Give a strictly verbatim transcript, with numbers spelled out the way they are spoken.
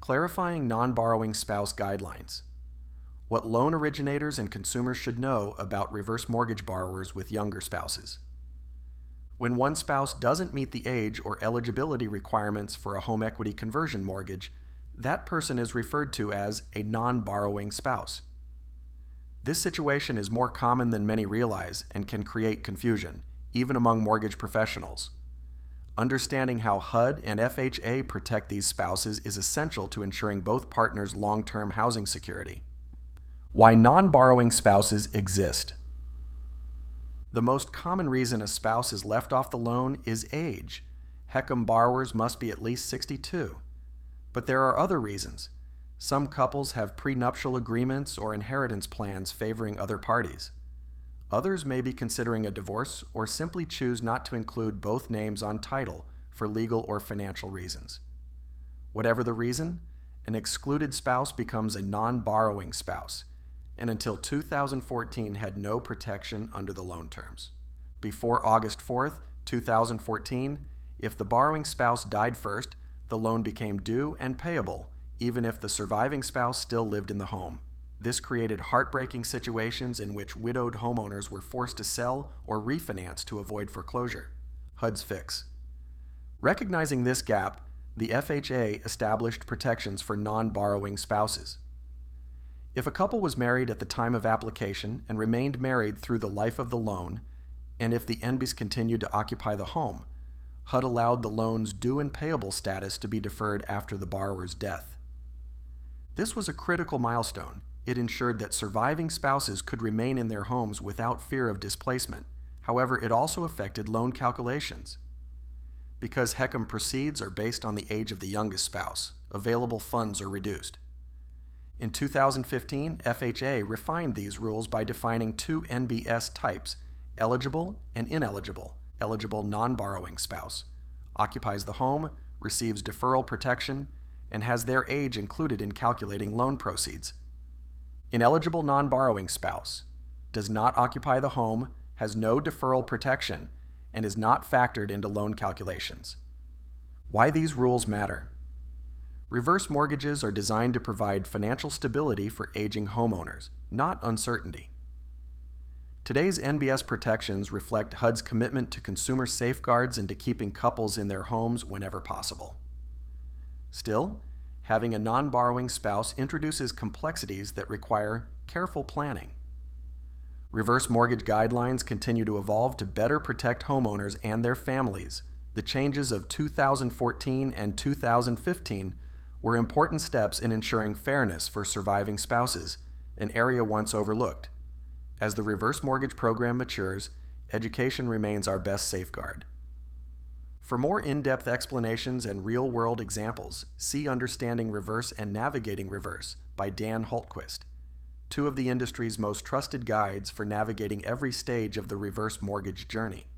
Clarifying non-borrowing spouse guidelines. What loan originators and consumers should know about reverse mortgage borrowers with younger spouses. When one spouse doesn't meet the age or eligibility requirements for a home equity conversion mortgage, that person is referred to as a non-borrowing spouse. This situation is more common than many realize and can create confusion, even among mortgage professionals. Understanding how H U D and F H A protect these spouses is essential to ensuring both partners' long-term housing security. Why non-borrowing spouses exist. The most common reason a spouse is left off the loan is age. HECM borrowers must be at least sixty-two. But there are other reasons. Some couples have prenuptial agreements or inheritance plans favoring other parties. Others may be considering a divorce or simply choose not to include both names on title for legal or financial reasons. Whatever the reason, an excluded spouse becomes a non-borrowing spouse, and until two thousand fourteen had no protection under the loan terms. Before August fourth, two thousand fourteen, if the borrowing spouse died first, the loan became due and payable, even if the surviving spouse still lived in the home. This created heartbreaking situations in which widowed homeowners were forced to sell or refinance to avoid foreclosure. H U D's fix. Recognizing this gap, the F H A established protections for non-borrowing spouses. If a couple was married at the time of application and remained married through the life of the loan, and if the N B I S continued to occupy the home, H U D allowed the loan's due and payable status to be deferred after the borrower's death. This was a critical milestone. It ensured that surviving spouses could remain in their homes without fear of displacement. However, it also affected loan calculations. Because HECM proceeds are based on the age of the youngest spouse, available funds are reduced. In two thousand fifteen, F H A refined these rules by defining two N B S types, eligible and ineligible. Eligible non-borrowing spouse occupies the home, receives deferral protection, and has their age included in calculating loan proceeds. Ineligible non-borrowing spouse does not occupy the home, has no deferral protection, and is not factored into loan calculations. Why these rules matter. Reverse mortgages are designed to provide financial stability for aging homeowners, not uncertainty. Today's N B S protections reflect H U D's commitment to consumer safeguards and to keeping couples in their homes whenever possible. Still, having a non-borrowing spouse introduces complexities that require careful planning. Reverse mortgage guidelines continue to evolve to better protect homeowners and their families. The changes of two thousand fourteen and two thousand fifteen were important steps in ensuring fairness for surviving spouses, an area once overlooked. As the reverse mortgage program matures, education remains our best safeguard. For more in-depth explanations and real-world examples, see Understanding Reverse and Navigating Reverse by Dan Hultquist, two of the industry's most trusted guides for navigating every stage of the reverse mortgage journey.